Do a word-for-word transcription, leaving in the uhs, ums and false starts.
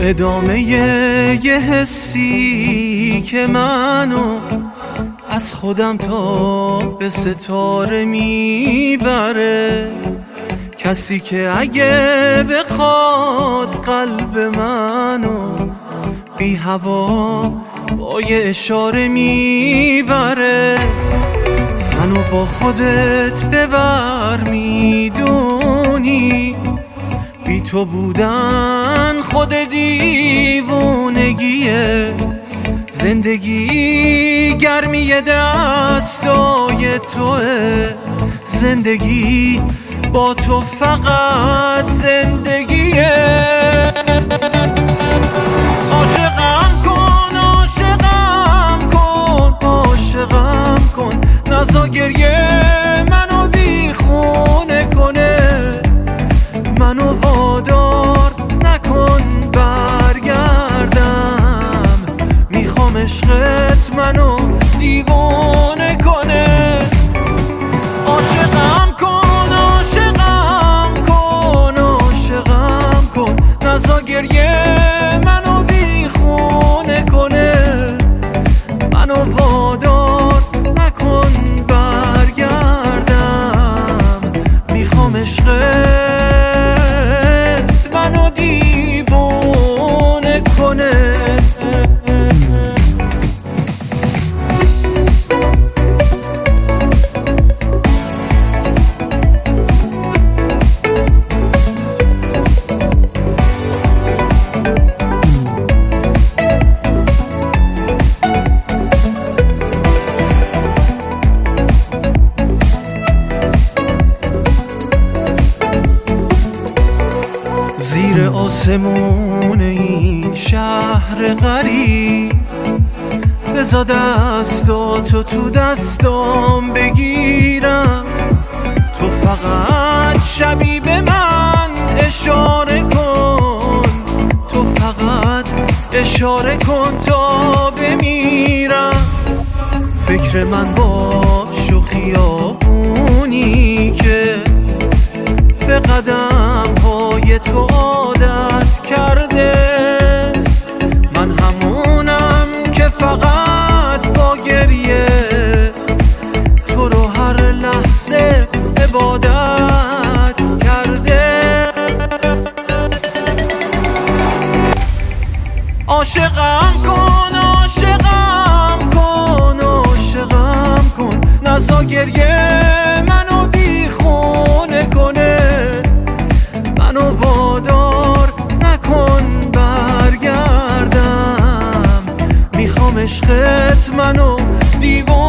ادامه یه حسی که منو از خودم تا به ستاره میبره، کسی که اگه بخواد قلب منو بی هوا با یه اشاره میبره. منو با خودت ببر، میدونی بی تو بودن خود دیوونگیه. زندگی گرمی دستای توه، زندگی با تو فقط زندگیه. عاشقم کن، عاشقم کن، عاشقم کن، نزا گریه منو بیخونه کنه. منو وادار نکن برگردم، میخوام عشقت منو دیوانه کنه. عاشقم کن، عاشقم کن، عاشقم کن، نزا گریه منو بیخونه کنه. منو وادار نکن برگردم، میخوام عشقت منو دیوانه کنه. زیر آسمون این شهر غریب بذار دستاتو تو دستام بگیرم. تو فقط شبی به من اشاره کن، تو فقط اشاره کن تا بمیرم. فکر من باش و خیابونی که به قدم های تو عادت کرده. من همونم که فقط با گریه تو رو هر لحظه عبادت کرده. عاشقم کن، عاشقم کن، عاشقم کن، نزا گریه منو بیخونه کنه. منو وادار نکن برگردم، میخوام عشقت منو دیوانه